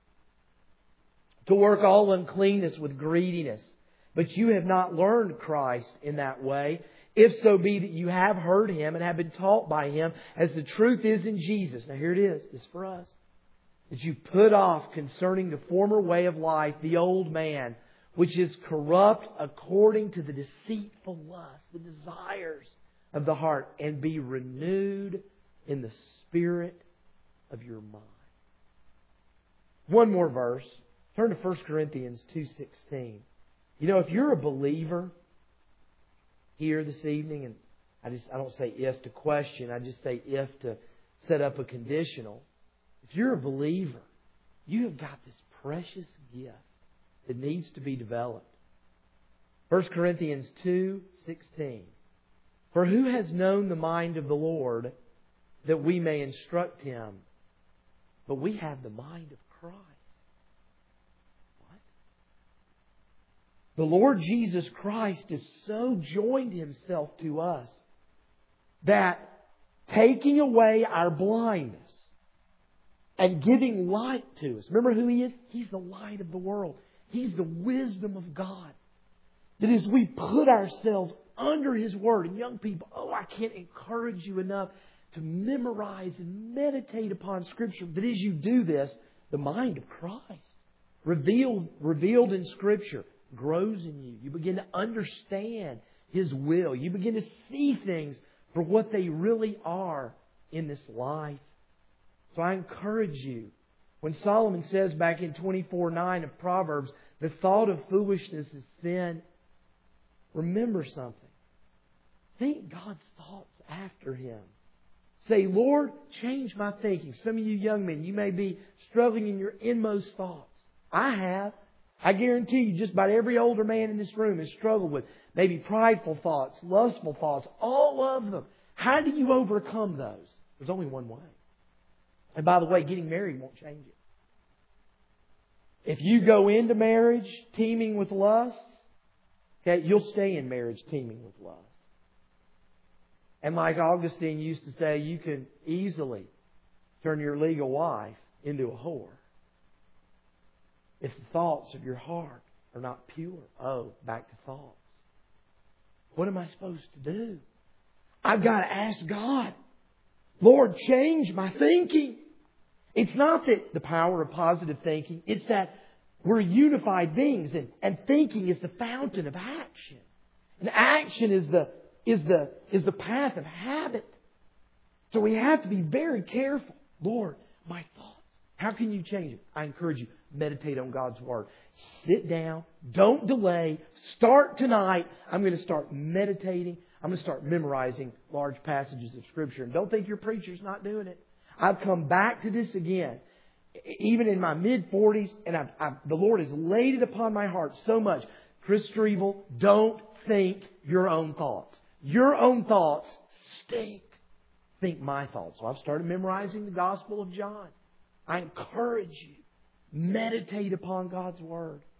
to work all uncleanness with greediness. But you have not learned Christ in that way, if so be that you have heard Him and have been taught by Him, as the truth is in Jesus. Now here it is. This is for us. That you put off concerning the former way of life the old man, which is corrupt according to the deceitful lust, the desires of the heart, and be renewed in the spirit of your mind. One more verse. Turn to 1 Corinthians 2:16. You know, if you're a believer here this evening, and I don't say if to question, I just say if to set up a conditional. If you're a believer, you have got this precious gift that needs to be developed. 1 Corinthians 2:16. For who has known the mind of the Lord that we may instruct him? But we have the mind of Christ. What? The Lord Jesus Christ has so joined Himself to us that taking away our blindness and giving light to us. Remember who He is? He's the light of the world. He's the wisdom of God. That as we put ourselves under His Word, and young people, I can't encourage you enough to memorize and meditate upon Scripture. That as you do this, the mind of Christ, revealed in Scripture, grows in you. You begin to understand His will. You begin to see things for what they really are in this life. So I encourage you, when Solomon says back in 24:9 of Proverbs, the thought of foolishness is sin, remember something. Think God's thoughts after Him. Say, Lord, change my thinking. Some of you young men, you may be struggling in your inmost thoughts. I have. I guarantee you just about every older man in this room has struggled with maybe prideful thoughts, lustful thoughts, all of them. How do you overcome those? There's only one way. And by the way, getting married won't change it. If you go into marriage teeming with lust, okay, you'll stay in marriage teeming with lust. And like Augustine used to say, you can easily turn your legal wife into a whore if the thoughts of your heart are not pure. Oh, back to thoughts. What am I supposed to do? I've got to ask God, Lord, change my thinking. It's not that the power of positive thinking. It's that we're unified beings, and thinking is the fountain of action. And action is the path of habit. So we have to be very careful. Lord, my thoughts. How can you change them? I encourage you, meditate on God's Word. Sit down. Don't delay. Start tonight. I'm going to start meditating. I'm going to start memorizing large passages of Scripture. And don't think your preacher's not doing it. I've come back to this again, even in my mid-40s, and the Lord has laid it upon my heart so much. Chris Strevel, don't think your own thoughts. Your own thoughts stink. Think my thoughts. So I've started memorizing the Gospel of John. I encourage you, meditate upon God's Word.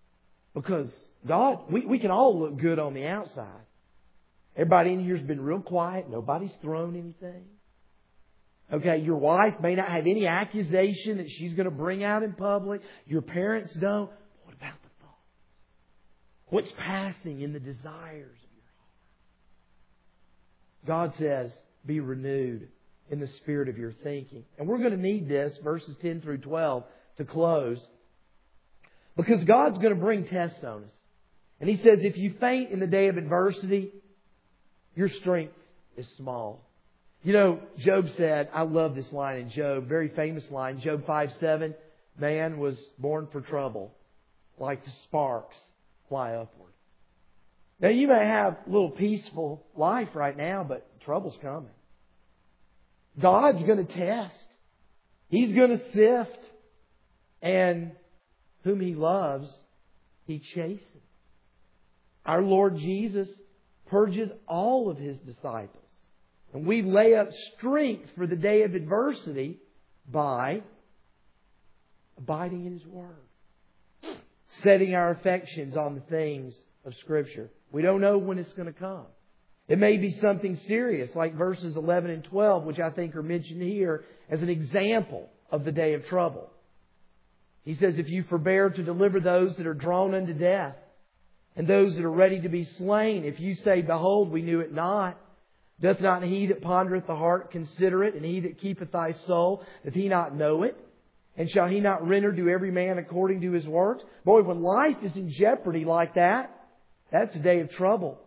Because God, we can all look good on the outside. Everybody in here has been real quiet. Nobody's thrown anything. Okay, your wife may not have any accusation that she's going to bring out in public. Your parents don't. What about the thoughts? What's passing in the desires of your heart? God says, be renewed in the spirit of your thinking. And we're going to need this, verses 10 through 12, to close. Because God's going to bring tests on us. And He says, if you faint in the day of adversity, your strength is small. You know, Job said, I love this line in Job, very famous line, Job 5:7, man was born for trouble, like the sparks fly upward. Now you may have a little peaceful life right now, but trouble's coming. God's going to test. He's going to sift. And whom He loves, He chastens. Our Lord Jesus purges all of His disciples. And we lay up strength for the day of adversity by abiding in His Word. Setting our affections on the things of Scripture. We don't know when it's going to come. It may be something serious like verses 11 and 12, which I think are mentioned here as an example of the day of trouble. He says, if you forbear to deliver those that are drawn unto death, and those that are ready to be slain, if you say, behold, we knew it not, doth not He that pondereth the heart consider it, and He that keepeth thy soul, doth He not know it? And shall He not render to every man according to his works? Boy, when life is in jeopardy like that, that's a day of trouble.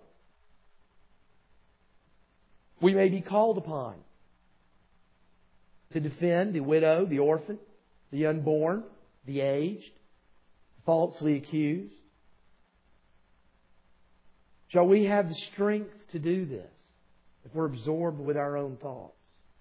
We may be called upon to defend the widow, the orphan, the unborn, the aged, falsely accused. Shall we have the strength to do this if we're absorbed with our own thoughts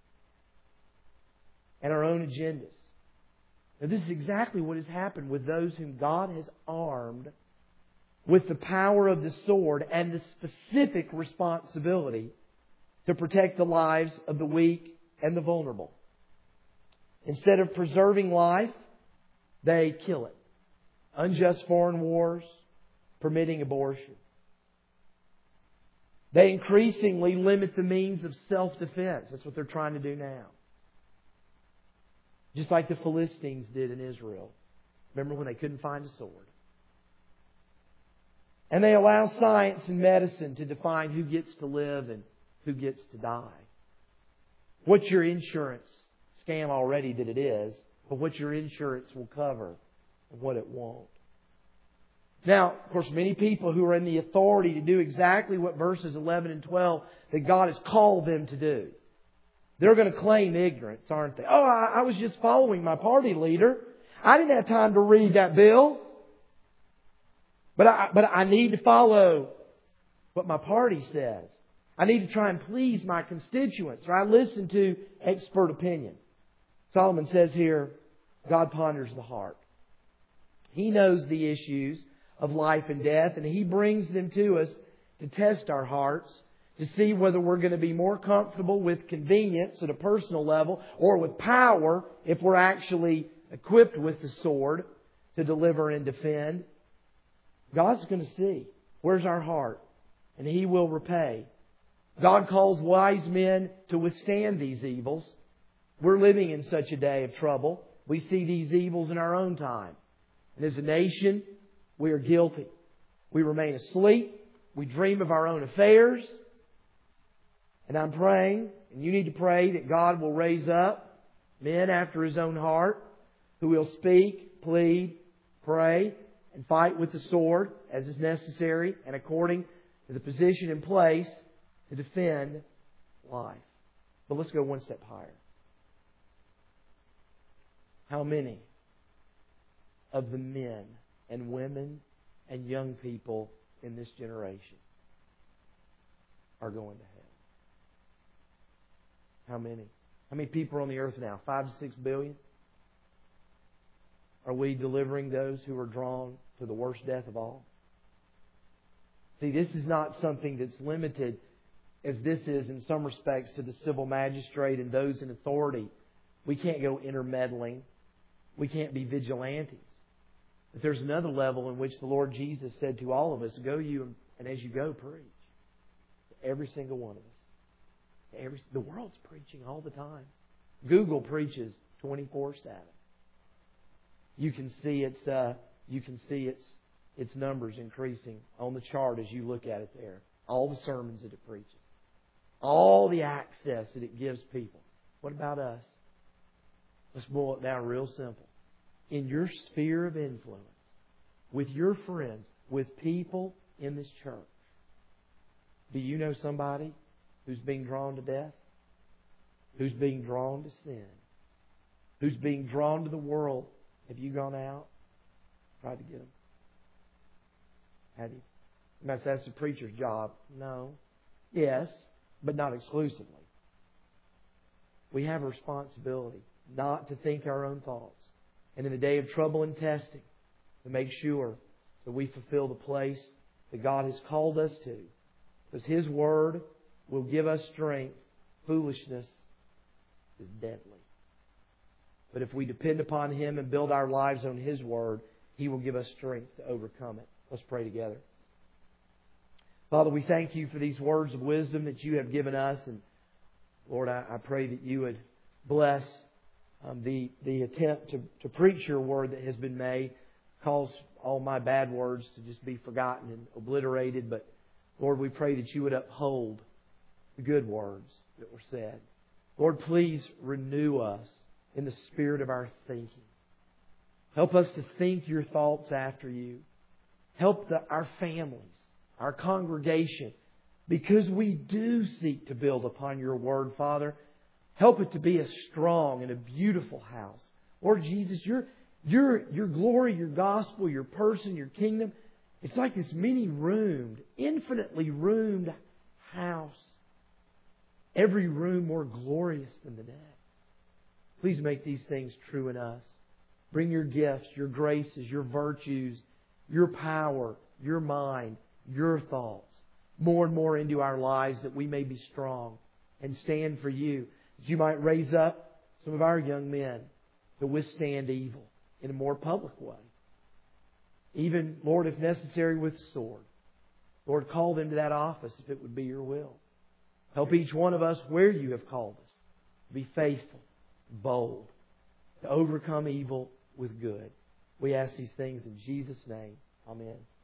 and our own agendas? Now, this is exactly what has happened with those whom God has armed with the power of the sword and the specific responsibility to protect the lives of the weak and the vulnerable. Instead of preserving life, they kill it. Unjust foreign wars, permitting abortion. They increasingly limit the means of self-defense. That's what they're trying to do now. Just like the Philistines did in Israel. Remember when they couldn't find a sword? And they allow science and medicine to define who gets to live and who gets to die. What's your insurance? Scam already that it is. But what your insurance will cover and what it won't. Now, of course, many people who are in the authority to do exactly what verses 11 and 12 that God has called them to do, they're going to claim ignorance, aren't they? Oh, I was just following my party leader. I didn't have time to read that bill. But I need to follow what my party says. I need to try and please my constituents. Or I listen to expert opinion. Solomon says here, God ponders the heart. He knows the issues of life and death, and He brings them to us to test our hearts, to see whether we're going to be more comfortable with convenience at a personal level or with power if we're actually equipped with the sword to deliver and defend. God's going to see where's our heart, and He will repay. God calls wise men to withstand these evils. We're living in such a day of trouble. We see these evils in our own time. And as a nation, we are guilty. We remain asleep. We dream of our own affairs. And I'm praying, and you need to pray, that God will raise up men after His own heart who will speak, plead, pray, and fight with the sword as is necessary and according to the position in place to defend life. But let's go one step higher. How many of the men and women and young people in this generation are going to hell? How many? How many people are on the earth now? 5 to 6 billion? Are we delivering those who are drawn to the worst death of all? See, this is not something that's limited, as this is in some respects, to the civil magistrate and those in authority. We can't go intermeddling. We can't be vigilantes. But there's another level in which the Lord Jesus said to all of us, go you and as you go, preach. To every single one of us. The world's preaching all the time. Google preaches 24/7. You can see its numbers increasing on the chart as you look at it there. All the sermons that it preaches. All the access that it gives people. What about us? Let's boil it down real simple. In your sphere of influence, with your friends, with people in this church, do you know somebody who's being drawn to death? Who's being drawn to sin? Who's being drawn to the world? Have you gone out? Tried to get them? Have you? That's the preacher's job. No. Yes, but not exclusively. We have a responsibility not to think our own thoughts. And in the day of trouble and testing, to make sure that we fulfill the place that God has called us to. Because His Word will give us strength. Foolishness is deadly. But if we depend upon Him and build our lives on His Word, He will give us strength to overcome it. Let's pray together. Father, we thank You for these words of wisdom that You have given us. And Lord, I pray that You would bless the attempt to preach Your Word that has been made. Cause all my bad words to just be forgotten and obliterated. But Lord, we pray that You would uphold the good words that were said. Lord, please renew us in the spirit of our thinking. Help us to think Your thoughts after You. Help our families, our congregation, because we do seek to build upon Your Word, Father. Help it to be a strong and a beautiful house. Lord Jesus, Your glory, Your gospel, Your person, Your kingdom, it's like this many-roomed, infinitely roomed house. Every room more glorious than the next. Please make these things true in us. Bring Your gifts, Your graces, Your virtues, Your power, Your mind, Your thoughts more and more into our lives that we may be strong and stand for You. That You might raise up some of our young men to withstand evil in a more public way. Even, Lord, if necessary, with sword. Lord, call them to that office if it would be Your will. Help each one of us where You have called us to be faithful, bold, to overcome evil with good. We ask these things in Jesus' name. Amen.